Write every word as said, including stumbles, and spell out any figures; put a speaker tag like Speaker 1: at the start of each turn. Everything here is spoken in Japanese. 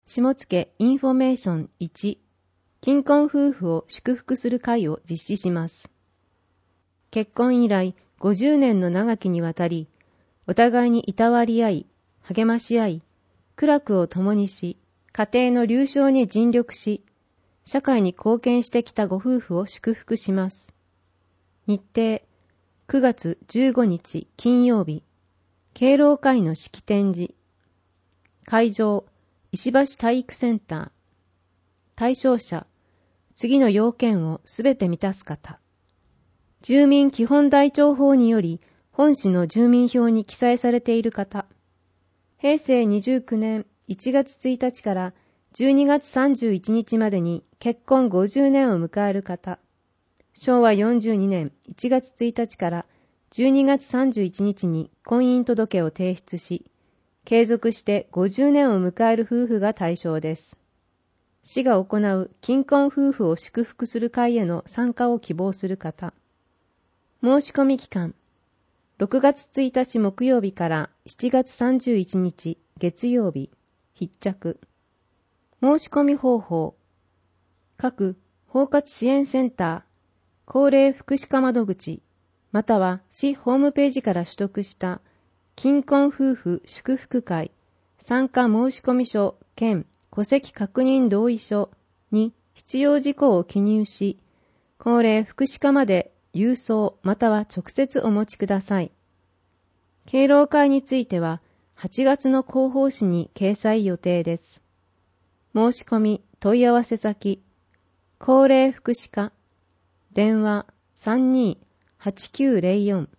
Speaker 1: 下野インフォメーションいち、金婚夫婦を祝福する会を実施します。結婚以来ごじゅうねんの長きにわたり、お互いにいたわり合い、励まし合い、苦楽を共にし、家庭の隆昇に尽力し、社会に貢献してきたご夫婦を祝福します。日程、くがつじゅうごにち金曜日、敬老会の式典時。会場、石橋体育センター。対象者、次の要件をすべて満たす方。住民基本台帳法により、本市の住民票に記載されている方。へいせいにじゅうきゅうねんいちがつついたちからじゅうにがつさんじゅういちにちまでに結婚ごじゅうねんを迎える方。しょうわよんじゅうにねんいちがつついたちからじゅうにがつさんじゅういちにちに婚姻届を提出し、継続してごじゅうねんを迎える夫婦が対象です。市が行う金婚夫婦を祝福する会への参加を希望する方。申し込み期間、ろくがつついたち木曜日からしちがつさんじゅういちにち月曜日、必着。申し込み方法、各包括支援センター、高齢福祉課窓口、または市ホームページから取得した金婚夫婦祝福会参加申込書兼戸籍確認同意書に必要事項を記入し、高齢福祉課まで郵送または直接お持ちください。敬老会についてははちがつの広報誌に掲載予定です。申し込み問い合わせ先、高齢福祉課、電話 さんにーはちきゅうゼロよん